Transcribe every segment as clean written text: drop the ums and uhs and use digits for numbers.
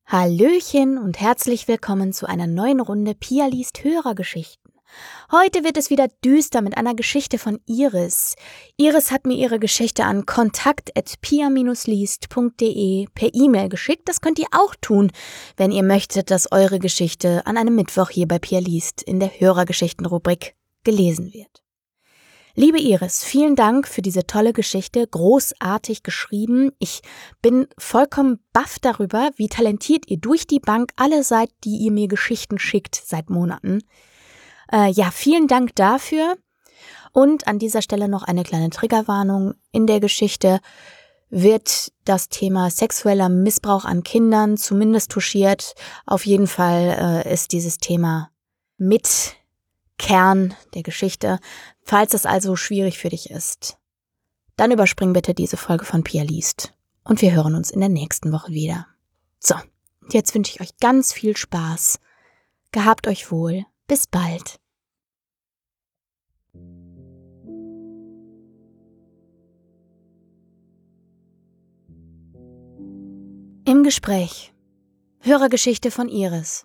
Hallöchen und herzlich willkommen zu einer neuen Runde Pia liest Hörergeschichten. Heute wird es wieder düster mit einer Geschichte von Iris. Iris hat mir ihre Geschichte an kontakt@pia-liest.de per E-Mail geschickt. Das könnt ihr auch tun, wenn ihr möchtet, dass eure Geschichte an einem Mittwoch hier bei Pia liest in der Hörergeschichten-Rubrik gelesen wird. Liebe Iris, vielen Dank für diese tolle Geschichte, großartig geschrieben. Ich bin vollkommen baff darüber, wie talentiert ihr durch die Bank alle seid, die ihr mir Geschichten schickt seit Monaten. Vielen Dank dafür. Und an dieser Stelle noch eine kleine Triggerwarnung. In der Geschichte wird das Thema sexueller Missbrauch an Kindern zumindest touchiert. Auf jeden Fall ist dieses Thema mit Kern der Geschichte. Falls es also schwierig für dich ist, dann überspring bitte diese Folge von Pia liest und wir hören uns in der nächsten Woche wieder. So, jetzt wünsche ich euch ganz viel Spaß. Gehabt euch wohl. Bis bald. Im Gespräch. Hörergeschichte von Iris.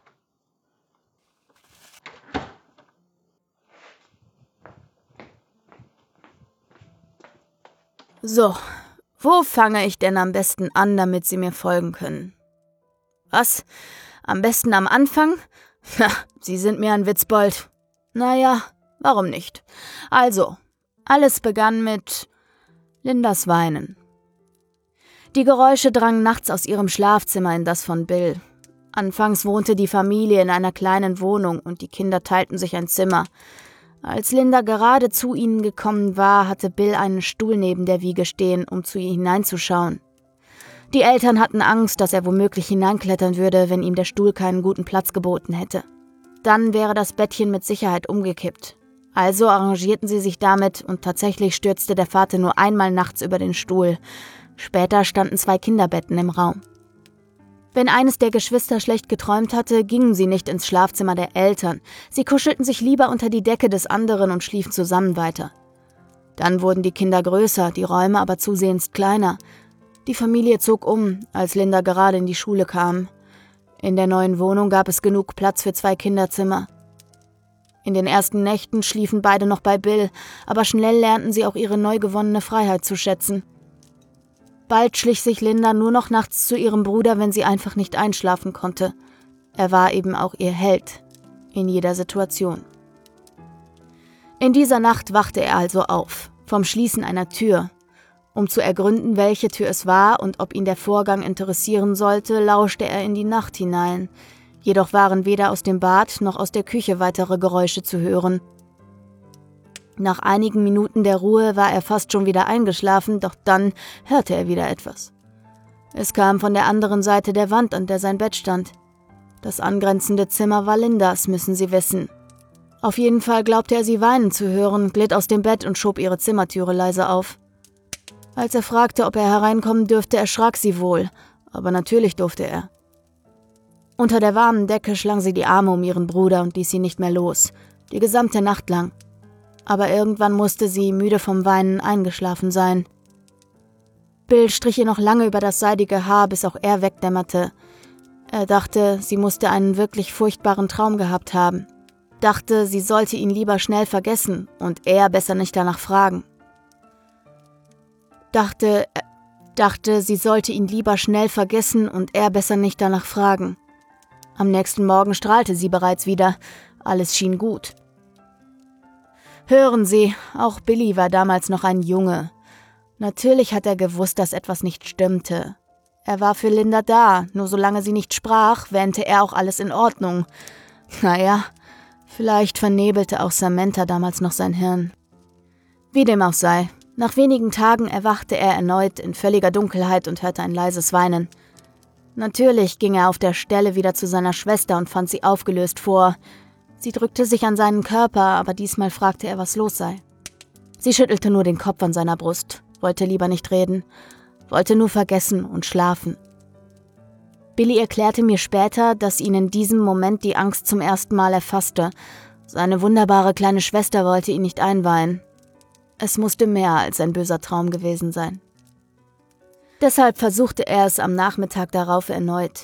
So, wo fange ich denn am besten an, damit Sie mir folgen können? Was? Am besten am Anfang? Na, Sie sind mir ein Witzbold. Naja, warum nicht? Also, alles begann mit Lindas Weinen. Die Geräusche drangen nachts aus ihrem Schlafzimmer in das von Bill. Anfangs wohnte die Familie in einer kleinen Wohnung und die Kinder teilten sich ein Zimmer. Als Linda gerade zu ihnen gekommen war, hatte Bill einen Stuhl neben der Wiege stehen, um zu ihr hineinzuschauen. Die Eltern hatten Angst, dass er womöglich hineinklettern würde, wenn ihm der Stuhl keinen guten Platz geboten hätte. Dann wäre das Bettchen mit Sicherheit umgekippt. Also arrangierten sie sich damit und tatsächlich stürzte der Vater nur einmal nachts über den Stuhl. Später standen 2 Kinderbetten im Raum. Wenn eines der Geschwister schlecht geträumt hatte, gingen sie nicht ins Schlafzimmer der Eltern. Sie kuschelten sich lieber unter die Decke des anderen und schliefen zusammen weiter. Dann wurden die Kinder größer, die Räume aber zusehends kleiner. Die Familie zog um, als Linda gerade in die Schule kam. In der neuen Wohnung gab es genug Platz für 2 Kinderzimmer. In den ersten Nächten schliefen beide noch bei Bill, aber schnell lernten sie auch ihre neu gewonnene Freiheit zu schätzen. Bald schlich sich Linda nur noch nachts zu ihrem Bruder, wenn sie einfach nicht einschlafen konnte. Er war eben auch ihr Held, in jeder Situation. In dieser Nacht wachte er also auf, vom Schließen einer Tür. Um zu ergründen, welche Tür es war und ob ihn der Vorgang interessieren sollte, lauschte er in die Nacht hinein. Jedoch waren weder aus dem Bad noch aus der Küche weitere Geräusche zu hören. Nach einigen Minuten der Ruhe war er fast schon wieder eingeschlafen, doch dann hörte er wieder etwas. Es kam von der anderen Seite der Wand, an der sein Bett stand. Das angrenzende Zimmer war Lindas, müssen Sie wissen. Auf jeden Fall glaubte er, sie weinen zu hören, glitt aus dem Bett und schob ihre Zimmertüre leise auf. Als er fragte, ob er hereinkommen dürfte, erschrak sie wohl, aber natürlich durfte er. Unter der warmen Decke schlang sie die Arme um ihren Bruder und ließ ihn nicht mehr los, die gesamte Nacht lang. Aber irgendwann musste sie, müde vom Weinen, eingeschlafen sein. Bill strich ihr noch lange über das seidige Haar, bis auch er wegdämmerte. Er dachte, sie musste einen wirklich furchtbaren Traum gehabt haben. Dachte, sie sollte ihn lieber schnell vergessen und er besser nicht danach fragen. Dachte, sie sollte ihn lieber schnell vergessen und er besser nicht danach fragen. Am nächsten Morgen strahlte sie bereits wieder. Alles schien gut. Hören Sie, auch Billy war damals noch ein Junge. Natürlich hat er gewusst, dass etwas nicht stimmte. Er war für Linda da, nur solange sie nicht sprach, wähnte er auch alles in Ordnung. Naja, vielleicht vernebelte auch Samantha damals noch sein Hirn. Wie dem auch sei, nach wenigen Tagen erwachte er erneut in völliger Dunkelheit und hörte ein leises Weinen. Natürlich ging er auf der Stelle wieder zu seiner Schwester und fand sie aufgelöst vor. Sie drückte sich an seinen Körper, aber diesmal fragte er, was los sei. Sie schüttelte nur den Kopf an seiner Brust, wollte lieber nicht reden, wollte nur vergessen und schlafen. Billy erklärte mir später, dass ihn in diesem Moment die Angst zum ersten Mal erfasste. Seine wunderbare kleine Schwester wollte ihn nicht einweihen. Es musste mehr als ein böser Traum gewesen sein. Deshalb versuchte er es am Nachmittag darauf erneut.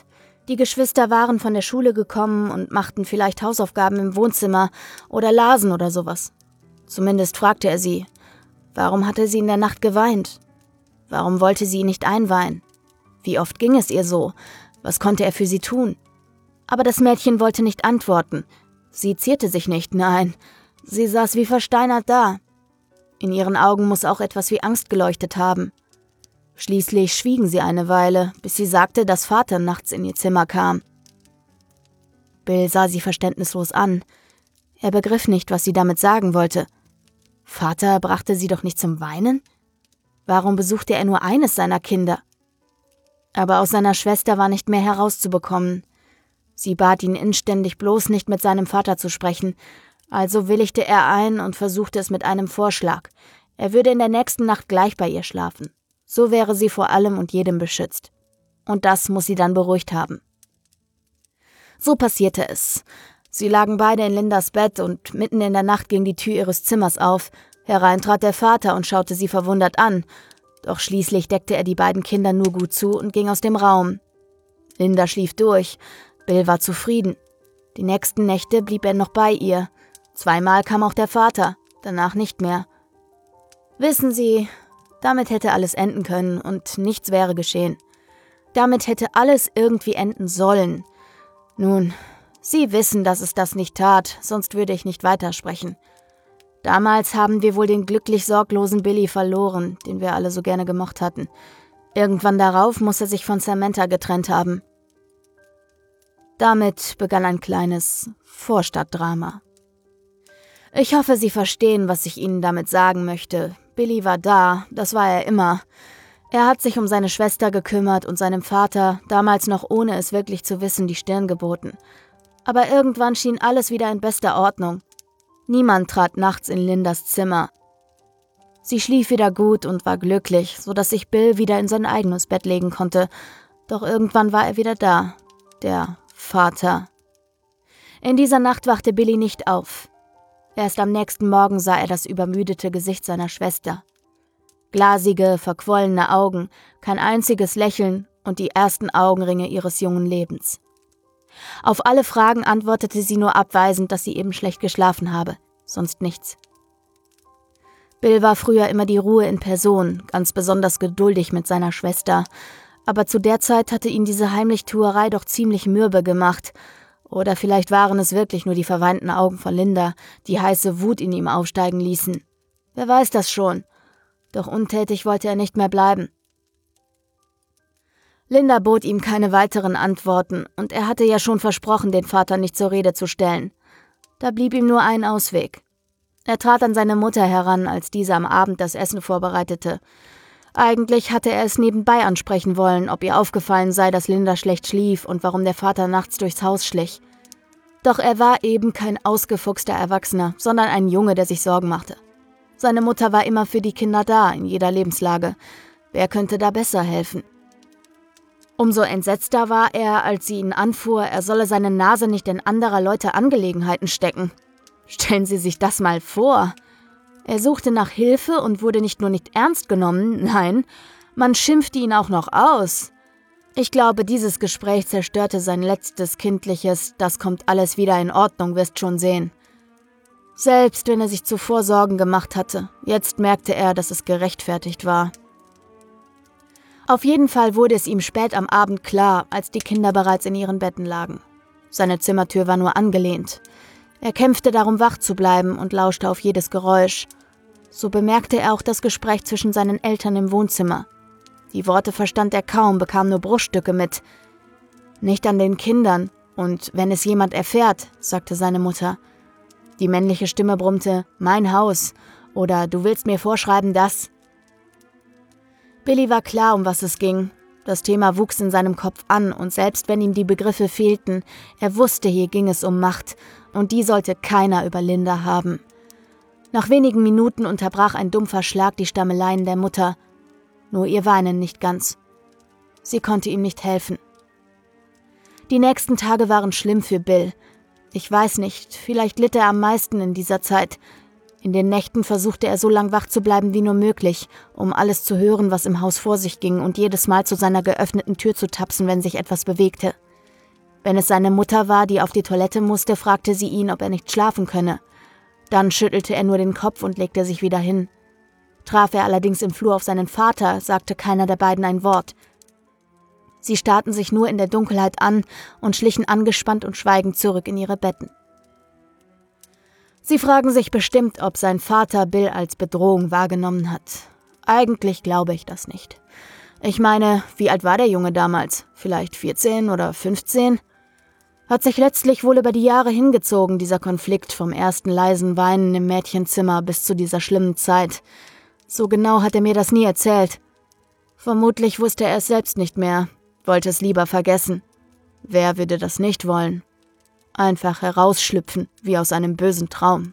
Die Geschwister waren von der Schule gekommen und machten vielleicht Hausaufgaben im Wohnzimmer oder lasen oder sowas. Zumindest fragte er sie, warum hatte sie in der Nacht geweint? Warum wollte sie ihn nicht einweihen? Wie oft ging es ihr so? Was konnte er für sie tun? Aber das Mädchen wollte nicht antworten. Sie zierte sich nicht, nein. Sie saß wie versteinert da. In ihren Augen muss auch etwas wie Angst geleuchtet haben. Schließlich schwiegen sie eine Weile, bis sie sagte, dass Vater nachts in ihr Zimmer kam. Bill sah sie verständnislos an. Er begriff nicht, was sie damit sagen wollte. Vater brachte sie doch nicht zum Weinen? Warum besuchte er nur eines seiner Kinder? Aber aus seiner Schwester war nicht mehr herauszubekommen. Sie bat ihn inständig, bloß nicht mit seinem Vater zu sprechen, also willigte er ein und versuchte es mit einem Vorschlag. Er würde in der nächsten Nacht gleich bei ihr schlafen. So wäre sie vor allem und jedem beschützt. Und das muss sie dann beruhigt haben. So passierte es. Sie lagen beide in Lindas Bett und mitten in der Nacht ging die Tür ihres Zimmers auf. Herein trat der Vater und schaute sie verwundert an. Doch schließlich deckte er die beiden Kinder nur gut zu und ging aus dem Raum. Linda schlief durch. Bill war zufrieden. Die nächsten Nächte blieb er noch bei ihr. 2-mal kam auch der Vater, danach nicht mehr. Wissen Sie, damit hätte alles enden können und nichts wäre geschehen. Damit hätte alles irgendwie enden sollen. Nun, Sie wissen, dass es das nicht tat, sonst würde ich nicht weitersprechen. Damals haben wir wohl den glücklich sorglosen Billy verloren, den wir alle so gerne gemocht hatten. Irgendwann darauf muss er sich von Samantha getrennt haben. Damit begann ein kleines Vorstadtdrama. Ich hoffe, Sie verstehen, was ich Ihnen damit sagen möchte. Billy war da, das war er immer. Er hat sich um seine Schwester gekümmert und seinem Vater, damals noch ohne es wirklich zu wissen, die Stirn geboten. Aber irgendwann schien alles wieder in bester Ordnung. Niemand trat nachts in Lindas Zimmer. Sie schlief wieder gut und war glücklich, sodass sich Bill wieder in sein eigenes Bett legen konnte. Doch irgendwann war er wieder da, der Vater. In dieser Nacht wachte Billy nicht auf. Erst am nächsten Morgen sah er das übermüdete Gesicht seiner Schwester. Glasige, verquollene Augen, kein einziges Lächeln und die ersten Augenringe ihres jungen Lebens. Auf alle Fragen antwortete sie nur abweisend, dass sie eben schlecht geschlafen habe, sonst nichts. Bill war früher immer die Ruhe in Person, ganz besonders geduldig mit seiner Schwester, aber zu der Zeit hatte ihn diese Heimlichtuerei doch ziemlich mürbe gemacht. Oder vielleicht waren es wirklich nur die verweinten Augen von Linda, die heiße Wut in ihm aufsteigen ließen. Wer weiß das schon. Doch untätig wollte er nicht mehr bleiben. Linda bot ihm keine weiteren Antworten und er hatte ja schon versprochen, den Vater nicht zur Rede zu stellen. Da blieb ihm nur ein Ausweg. Er trat an seine Mutter heran, als diese am Abend das Essen vorbereitete. Eigentlich hatte er es nebenbei ansprechen wollen, ob ihr aufgefallen sei, dass Linda schlecht schlief und warum der Vater nachts durchs Haus schlich. Doch er war eben kein ausgefuchster Erwachsener, sondern ein Junge, der sich Sorgen machte. Seine Mutter war immer für die Kinder da, in jeder Lebenslage. Wer könnte da besser helfen? Umso entsetzter war er, als sie ihn anfuhr, er solle seine Nase nicht in anderer Leute Angelegenheiten stecken. Stellen Sie sich das mal vor. Er suchte nach Hilfe und wurde nicht nur nicht ernst genommen, nein, man schimpfte ihn auch noch aus. Ich glaube, dieses Gespräch zerstörte sein letztes kindliches, das kommt alles wieder in Ordnung, wirst schon sehen. Selbst wenn er sich zuvor Sorgen gemacht hatte, jetzt merkte er, dass es gerechtfertigt war. Auf jeden Fall wurde es ihm spät am Abend klar, als die Kinder bereits in ihren Betten lagen. Seine Zimmertür war nur angelehnt. Er kämpfte darum, wach zu bleiben und lauschte auf jedes Geräusch. So bemerkte er auch das Gespräch zwischen seinen Eltern im Wohnzimmer. Die Worte verstand er kaum, bekam nur Bruchstücke mit. »Nicht an den Kindern, und wenn es jemand erfährt«, sagte seine Mutter. Die männliche Stimme brummte, »Mein Haus« oder »Du willst mir vorschreiben, dass«. Billy war klar, um was es ging. Das Thema wuchs in seinem Kopf an, und selbst wenn ihm die Begriffe fehlten, er wusste, hier ging es um Macht, und die sollte keiner über Linda haben. Nach wenigen Minuten unterbrach ein dumpfer Schlag die Stammeleien der Mutter. Nur ihr Weinen nicht ganz. Sie konnte ihm nicht helfen. Die nächsten Tage waren schlimm für Bill. Ich weiß nicht, vielleicht litt er am meisten in dieser Zeit. In den Nächten versuchte er so lang wach zu bleiben wie nur möglich, um alles zu hören, was im Haus vor sich ging und jedes Mal zu seiner geöffneten Tür zu tapsen, wenn sich etwas bewegte. Wenn es seine Mutter war, die auf die Toilette musste, fragte sie ihn, ob er nicht schlafen könne. Dann schüttelte er nur den Kopf und legte sich wieder hin. Traf er allerdings im Flur auf seinen Vater, sagte keiner der beiden ein Wort. Sie starrten sich nur in der Dunkelheit an und schlichen angespannt und schweigend zurück in ihre Betten. Sie fragen sich bestimmt, ob sein Vater Bill als Bedrohung wahrgenommen hat. Eigentlich glaube ich das nicht. Ich meine, wie alt war der Junge damals? Vielleicht 14 oder 15? Hat sich letztlich wohl über die Jahre hingezogen, dieser Konflikt vom ersten leisen Weinen im Mädchenzimmer bis zu dieser schlimmen Zeit. So genau hat er mir das nie erzählt. Vermutlich wusste er es selbst nicht mehr, wollte es lieber vergessen. Wer würde das nicht wollen? Einfach herausschlüpfen, wie aus einem bösen Traum.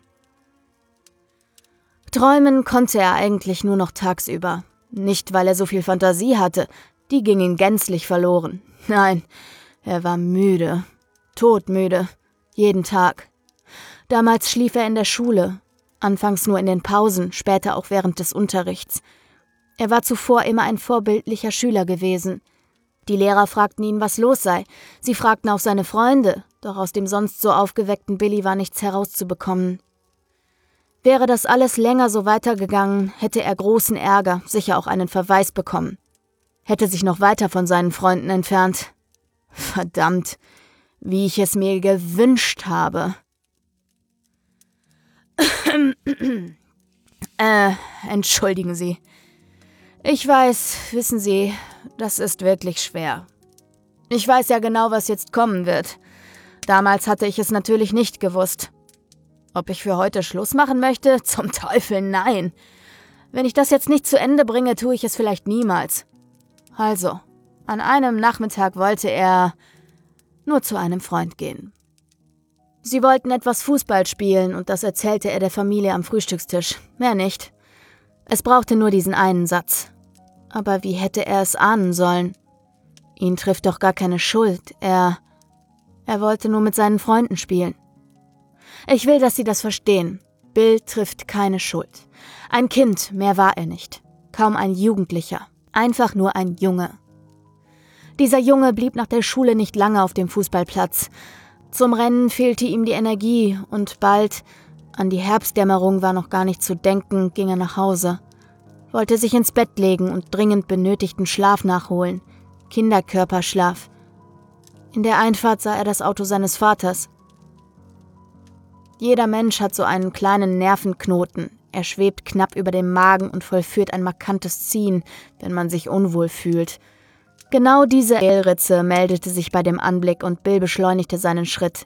Träumen konnte er eigentlich nur noch tagsüber. Nicht, weil er so viel Fantasie hatte, die ging ihm gänzlich verloren. Nein, er war müde, todmüde, jeden Tag. Damals schlief er in der Schule, anfangs nur in den Pausen, später auch während des Unterrichts. Er war zuvor immer ein vorbildlicher Schüler gewesen. Die Lehrer fragten ihn, was los sei. Sie fragten auch seine Freunde, doch aus dem sonst so aufgeweckten Billy war nichts herauszubekommen. Wäre das alles länger so weitergegangen, hätte er großen Ärger, sicher auch einen Verweis bekommen. Hätte sich noch weiter von seinen Freunden entfernt. Verdammt, wie ich es mir gewünscht habe. Entschuldigen Sie. Ich weiß, wissen Sie, das ist wirklich schwer. Ich weiß ja genau, was jetzt kommen wird. Damals hatte ich es natürlich nicht gewusst. Ob ich für heute Schluss machen möchte? Zum Teufel, nein. Wenn ich das jetzt nicht zu Ende bringe, tue ich es vielleicht niemals. Also, an einem Nachmittag wollte er nur zu einem Freund gehen. Sie wollten etwas Fußball spielen und das erzählte er der Familie am Frühstückstisch. Mehr nicht. Es brauchte nur diesen einen Satz. Aber wie hätte er es ahnen sollen? Ihn trifft doch gar keine Schuld. Er wollte nur mit seinen Freunden spielen. Ich will, dass Sie das verstehen. Bill trifft keine Schuld. Ein Kind, mehr war er nicht. Kaum ein Jugendlicher. Einfach nur ein Junge. Dieser Junge blieb nach der Schule nicht lange auf dem Fußballplatz. Zum Rennen fehlte ihm die Energie und bald, an die Herbstdämmerung war noch gar nicht zu denken, ging er nach Hause. Wollte sich ins Bett legen und dringend benötigten Schlaf nachholen. Kinderkörperschlaf. In der Einfahrt sah er das Auto seines Vaters. Jeder Mensch hat so einen kleinen Nervenknoten. Er schwebt knapp über dem Magen und vollführt ein markantes Ziehen, wenn man sich unwohl fühlt. Genau diese Kehlritze meldete sich bei dem Anblick und Bill beschleunigte seinen Schritt.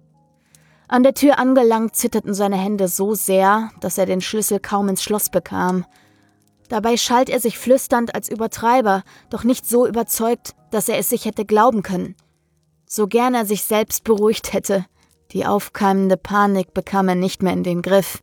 An der Tür angelangt zitterten seine Hände so sehr, dass er den Schlüssel kaum ins Schloss bekam. Dabei schalt er sich flüsternd als Übertreiber, doch nicht so überzeugt, dass er es sich hätte glauben können. So gern er sich selbst beruhigt hätte, die aufkeimende Panik bekam er nicht mehr in den Griff.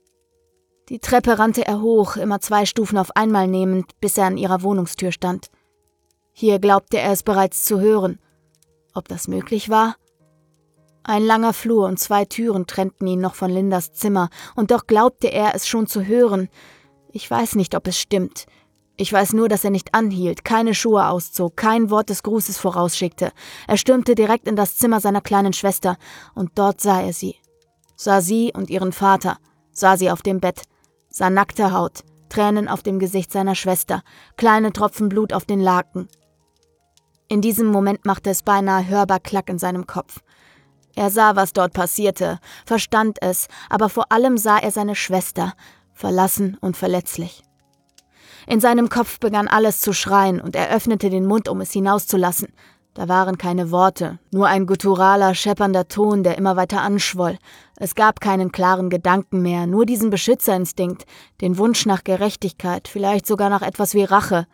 Die Treppe rannte er hoch, immer 2 Stufen auf einmal nehmend, bis er an ihrer Wohnungstür stand. Hier glaubte er es bereits zu hören. Ob das möglich war? Ein langer Flur und 2 Türen trennten ihn noch von Lindas Zimmer, und doch glaubte er es schon zu hören. Ich weiß nicht, ob es stimmt. Ich weiß nur, dass er nicht anhielt, keine Schuhe auszog, kein Wort des Grußes vorausschickte. Er stürmte direkt in das Zimmer seiner kleinen Schwester, und dort sah er sie. Sah sie und ihren Vater, sah sie auf dem Bett, sah nackte Haut, Tränen auf dem Gesicht seiner Schwester, kleine Tropfen Blut auf den Laken. In diesem Moment machte es beinahe hörbar Klack in seinem Kopf. Er sah, was dort passierte, verstand es, aber vor allem sah er seine Schwester, verlassen und verletzlich. In seinem Kopf begann alles zu schreien und er öffnete den Mund, um es hinauszulassen. Da waren keine Worte, nur ein gutturaler, scheppernder Ton, der immer weiter anschwoll. Es gab keinen klaren Gedanken mehr, nur diesen Beschützerinstinkt, den Wunsch nach Gerechtigkeit, vielleicht sogar nach etwas wie Rache.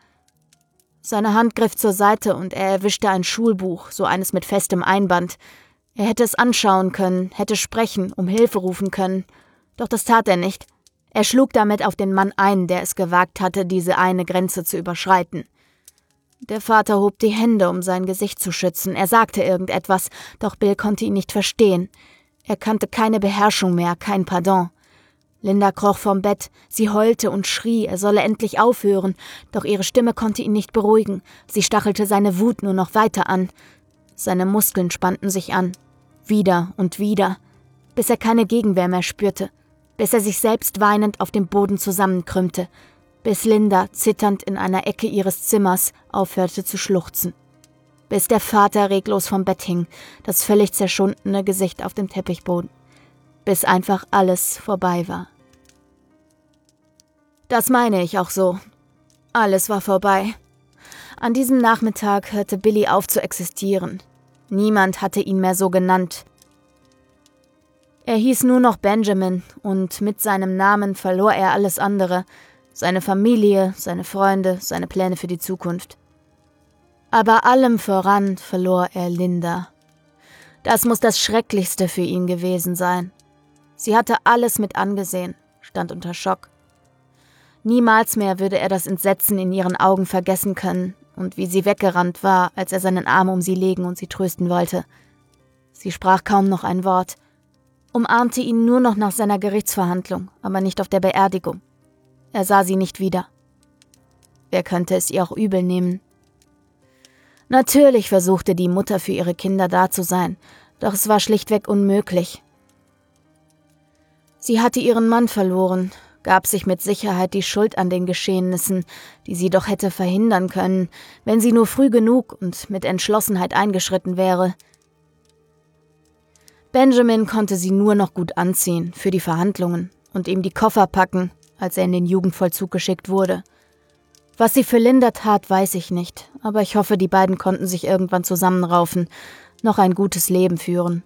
Seine Hand griff zur Seite und er erwischte ein Schulbuch, so eines mit festem Einband. Er hätte es anschauen können, hätte sprechen, um Hilfe rufen können. Doch das tat er nicht. Er schlug damit auf den Mann ein, der es gewagt hatte, diese eine Grenze zu überschreiten. Der Vater hob die Hände, um sein Gesicht zu schützen. Er sagte irgendetwas, doch Bill konnte ihn nicht verstehen. Er kannte keine Beherrschung mehr, kein Pardon. Linda kroch vom Bett, sie heulte und schrie, er solle endlich aufhören, doch ihre Stimme konnte ihn nicht beruhigen. Sie stachelte seine Wut nur noch weiter an. Seine Muskeln spannten sich an, wieder und wieder, bis er keine Gegenwehr mehr spürte, bis er sich selbst weinend auf dem Boden zusammenkrümmte, bis Linda zitternd in einer Ecke ihres Zimmers aufhörte zu schluchzen, bis der Vater reglos vom Bett hing, das völlig zerschundene Gesicht auf dem Teppichboden, bis einfach alles vorbei war. Das meine ich auch so. Alles war vorbei. An diesem Nachmittag hörte Billy auf zu existieren. Niemand hatte ihn mehr so genannt. Er hieß nur noch Benjamin und mit seinem Namen verlor er alles andere, seine Familie, seine Freunde, seine Pläne für die Zukunft. Aber allem voran verlor er Linda. Das muss das Schrecklichste für ihn gewesen sein. Sie hatte alles mit angesehen, stand unter Schock. Niemals mehr würde er das Entsetzen in ihren Augen vergessen können und wie sie weggerannt war, als er seinen Arm um sie legen und sie trösten wollte. Sie sprach kaum noch ein Wort, umarmte ihn nur noch nach seiner Gerichtsverhandlung, aber nicht auf der Beerdigung. Er sah sie nicht wieder. Wer könnte es ihr auch übel nehmen? Natürlich versuchte die Mutter für ihre Kinder da zu sein, doch es war schlichtweg unmöglich. Sie hatte ihren Mann verloren, gab sich mit Sicherheit die Schuld an den Geschehnissen, die sie doch hätte verhindern können, wenn sie nur früh genug und mit Entschlossenheit eingeschritten wäre. Benjamin konnte sie nur noch gut anziehen für die Verhandlungen und ihm die Koffer packen, als er in den Jugendvollzug geschickt wurde. Was sie für Linda tat, weiß ich nicht, aber ich hoffe, die beiden konnten sich irgendwann zusammenraufen, noch ein gutes Leben führen.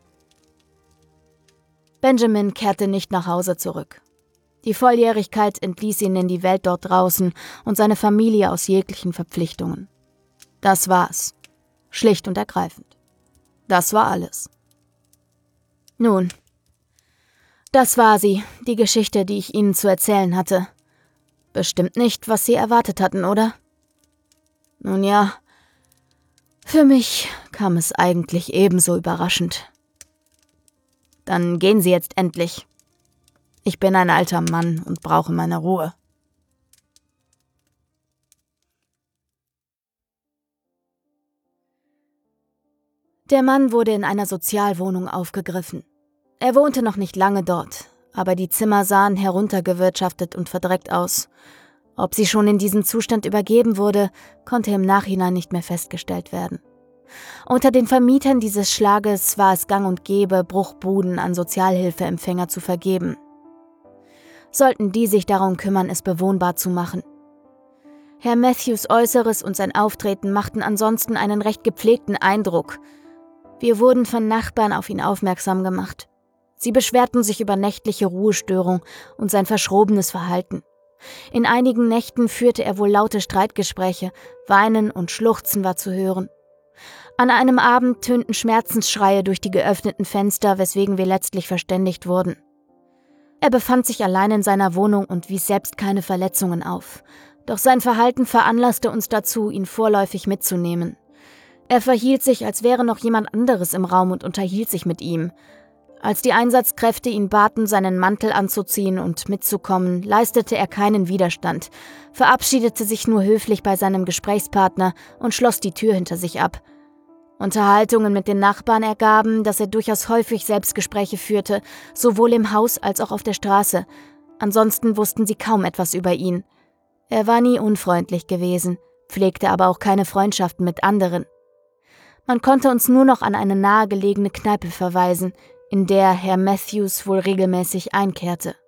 Benjamin kehrte nicht nach Hause zurück. Die Volljährigkeit entließ ihn in die Welt dort draußen und seine Familie aus jeglichen Verpflichtungen. Das war's. Schlicht und ergreifend. Das war alles. Nun, das war sie, die Geschichte, die ich Ihnen zu erzählen hatte. Bestimmt nicht, was Sie erwartet hatten, oder? Nun ja, für mich kam es eigentlich ebenso überraschend. Dann gehen Sie jetzt endlich. Ich bin ein alter Mann und brauche meine Ruhe. Der Mann wurde in einer Sozialwohnung aufgegriffen. Er wohnte noch nicht lange dort, aber die Zimmer sahen heruntergewirtschaftet und verdreckt aus. Ob sie schon in diesem Zustand übergeben wurde, konnte im Nachhinein nicht mehr festgestellt werden. Unter den Vermietern dieses Schlages war es gang und gäbe, Bruchbuden an Sozialhilfeempfänger zu vergeben. Sollten die sich darum kümmern, es bewohnbar zu machen. Herr Matthews Äußeres und sein Auftreten machten ansonsten einen recht gepflegten Eindruck. Wir wurden von Nachbarn auf ihn aufmerksam gemacht. Sie beschwerten sich über nächtliche Ruhestörung und sein verschrobenes Verhalten. In einigen Nächten führte er wohl laute Streitgespräche, Weinen und Schluchzen war zu hören. An einem Abend tönten Schmerzensschreie durch die geöffneten Fenster, weswegen wir letztlich verständigt wurden. Er befand sich allein in seiner Wohnung und wies selbst keine Verletzungen auf. Doch sein Verhalten veranlasste uns dazu, ihn vorläufig mitzunehmen. Er verhielt sich, als wäre noch jemand anderes im Raum und unterhielt sich mit ihm. Als die Einsatzkräfte ihn baten, seinen Mantel anzuziehen und mitzukommen, leistete er keinen Widerstand, verabschiedete sich nur höflich bei seinem Gesprächspartner und schloss die Tür hinter sich ab. Unterhaltungen mit den Nachbarn ergaben, dass er durchaus häufig Selbstgespräche führte, sowohl im Haus als auch auf der Straße. Ansonsten wussten sie kaum etwas über ihn. Er war nie unfreundlich gewesen, pflegte aber auch keine Freundschaften mit anderen. Man konnte uns nur noch an eine nahegelegene Kneipe verweisen, in der Herr Matthews wohl regelmäßig einkehrte.